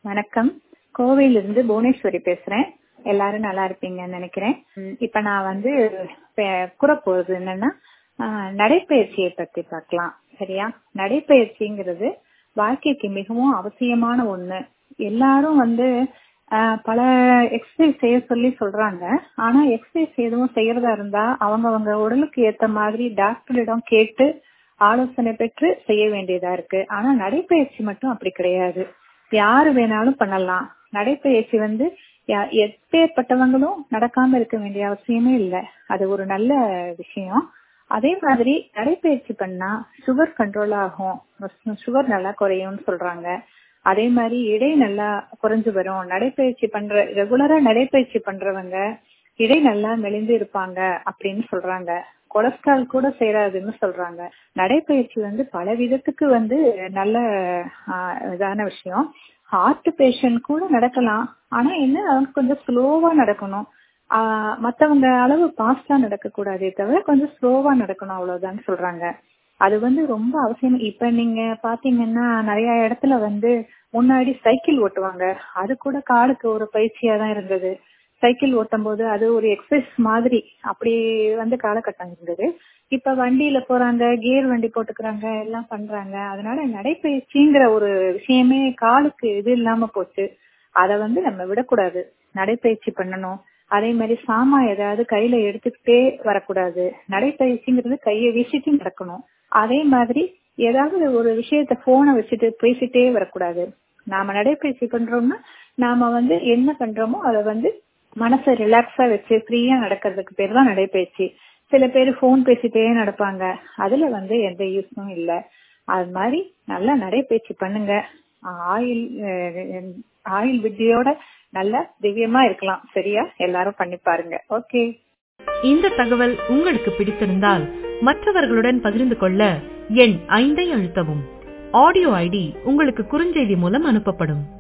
வணக்கம். கோவையிலிருந்து புவனேஸ்வரி பேசுறேன். எல்லாரும் நல்லா இருப்பீங்கன்னு நினைக்கிறேன். இப்ப நான் வந்து கூற போறது என்னன்னா, நடைப்பயிற்சியை பத்தி பார்க்கலாம். சரியா? நடைப்பயிற்சிங்கிறது வாழ்க்கைக்கு மிகவும் அவசியமான ஒண்ணு. எல்லாரும் வந்து பல எக்ஸசைஸ் செய்ய சொல்லி சொல்றாங்க. ஆனா எக்ஸசைஸ் எதுவும் செய்யறதா இருந்தா அவங்க உடலுக்கு ஏத்த மாதிரி டாக்டரிடம் கேட்டு ஆலோசனை பெற்று செய்ய வேண்டியதா இருக்கு. ஆனா நடைப்பயிற்சி மட்டும் அப்படி கிடையாது. யாரு வேணாலும் பண்ணலாம். நடைப்பயிற்சி வந்து எப்பேற்பட்டவங்களும் நடக்காம இருக்க வேண்டிய அவசியமே இல்லை. அது ஒரு நல்ல விஷயம். அதே மாதிரி நடைப்பயிற்சி பண்ணா சுகர் கண்ட்ரோல் ஆகும், சுகர் நல்லா குறையும்னு சொல்றாங்க. அதே மாதிரி எடை நல்லா குறைஞ்சு வரும். ரெகுலரா நடைப்பயிற்சி பண்றவங்க இடை நல்லா மெலிந்து இருப்பாங்க அப்படின்னு சொல்றாங்க. கொலஸ்ட்ரால் கூட சேராதுன்னு சொல்றாங்க. நடைப்பயிற்சி வந்து பல விதத்துக்கு வந்து நல்ல இதான விஷயம். ஹார்ட் பேஷண்ட் கூட நடக்கலாம். ஆனா என்ன, அவங்க கொஞ்சம் ஸ்லோவா நடக்கணும். மத்தவங்க அளவு பாஸ்டா நடக்க கூடாதே தவிர கொஞ்சம் ஸ்லோவா நடக்கணும், அவ்வளவுதான் சொல்றாங்க. அது வந்து ரொம்ப அவசியம். இப்ப நீங்க பாத்தீங்கன்னா நிறைய இடத்துல வந்து முன்னாடி சைக்கிள் ஓட்டுவாங்க. அது கூட காலுக்கு ஒரு பயிற்சியா தான் இருந்தது. சைக்கிள் ஓட்டும் போது அது ஒரு எக்ஸசைஸ் மாதிரி அப்படி வந்து காலகட்டம் இருந்தது. இப்ப வண்டியில போறாங்க, கியர் வண்டி போட்டுக்கிறாங்க, எல்லாம் பண்றாங்க. அதனால நடைப்பயிற்சிங்கிற ஒரு விஷயமே காலுக்கு இது இல்லாம போச்சு. அத வந்து நம்ம விடக்கூடாது. நடைப்பயிற்சி பண்ணணும். அதே மாதிரி ஏதாவது கையில எடுத்துக்கிட்டே வரக்கூடாது. நடைப்பயிற்சிங்கிறது கையை வீசிட்டு நடக்கணும். அதே மாதிரி ஏதாவது ஒரு விஷயத்த போனை வச்சுட்டு பேசிட்டே வரக்கூடாது. நாம நடைப்பயிற்சி பண்றோம்னா நாம வந்து என்ன பண்றோமோ அதை வந்து மனசை ரிலாக்ஸா வச்சு ஃப்ரீயா நடக்கிறதுக்கு பேர் தான் நடைப்பயிற்சி. சில பேர் போன் பேசிட்டே நடப்பாங்க. அதுல வந்து எந்த யூஸும் இல்லை. அது மாதிரி நல்லா நடைப்பயிற்சி பண்ணுங்க. ஆயுள் வித்தியோட நல்ல திவ்யமா இருக்கலாம். சரியா? எல்லாரும் பண்ணி பாருங்க. ஓகே. இந்த தகவல் உங்களுக்கு பிடித்திருந்தால் மற்றவர்களுடன் பகிர்ந்து கொள்ள எண் 5 அழுத்தவும். ஆடியோ ஐடி உங்களுக்கு குறுஞ்செய்தி மூலம் அனுப்பப்படும்.